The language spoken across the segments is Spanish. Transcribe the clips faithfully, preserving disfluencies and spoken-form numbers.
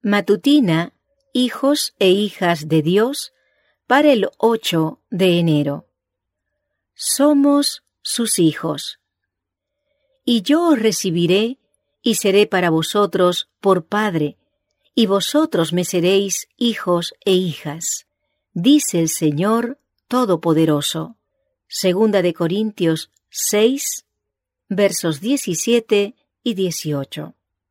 Matutina, hijos e hijas de Dios, para el ocho de enero. Somos sus hijos. Y yo os recibiré y seré para vosotros por Padre, y vosotros me seréis hijos e hijas, dice el Señor Todopoderoso. Segunda de Corintios seis, versos diecisiete y dieciocho.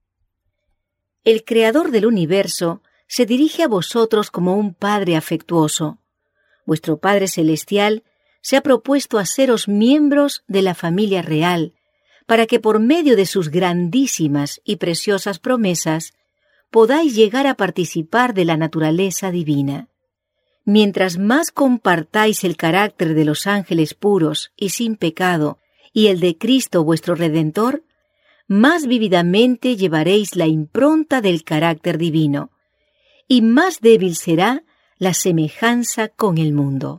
El Creador del universo se dirige a vosotros como un Padre afectuoso. Vuestro Padre Celestial se ha propuesto haceros miembros de la familia real, para que por medio de sus grandísimas y preciosas promesas podáis llegar a participar de la naturaleza divina. Mientras más compartáis el carácter de los ángeles puros y sin pecado y el de Cristo vuestro Redentor, más vívidamente llevaréis la impronta del carácter divino, y más débil será la semejanza con el mundo.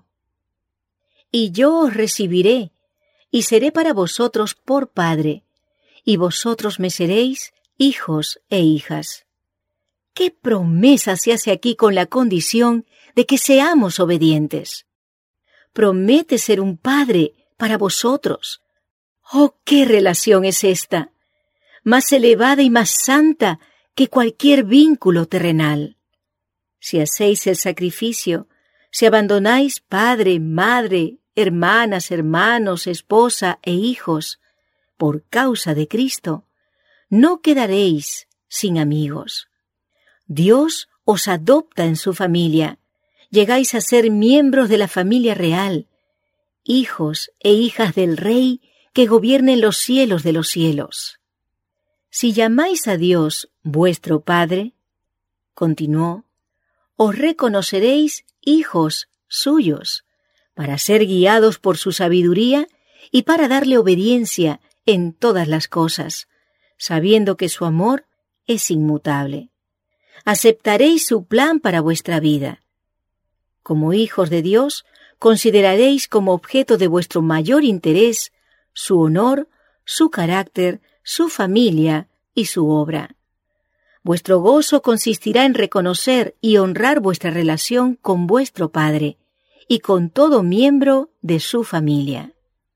Y yo os recibiré, y seré para vosotros por Padre, y vosotros me seréis hijos e hijas. ¿Qué promesa se hace aquí con la condición de que seamos obedientes? Promete ser un Padre para vosotros. ¡Oh, qué relación es esta! Más elevada y más santa que cualquier vínculo terrenal. Si hacéis el sacrificio, si abandonáis padre, madre, hermanas, hermanos, esposa e hijos, por causa de Cristo, no quedaréis sin amigos. Dios os adopta en su familia, llegáis a ser miembros de la familia real, hijos e hijas del Rey que gobierna en los cielos de los cielos. Si llamáis a Dios vuestro Padre, continuó, os reconoceréis hijos suyos, para ser guiados por su sabiduría y para darle obediencia en todas las cosas, sabiendo que su amor es inmutable. Aceptaréis su plan para vuestra vida. Como hijos de Dios, consideraréis como objeto de vuestro mayor interés su honor, su carácter, su familia y su obra. Vuestro gozo consistirá en reconocer y honrar vuestra relación con vuestro Padre y con todo miembro de su familia.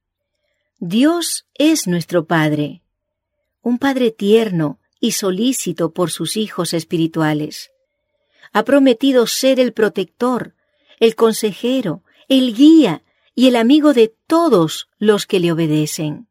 Dios es nuestro Padre, un Padre tierno y solícito por sus hijos espirituales. Ha prometido ser el protector, el consejero, el guía y el amigo de todos los que le obedecen.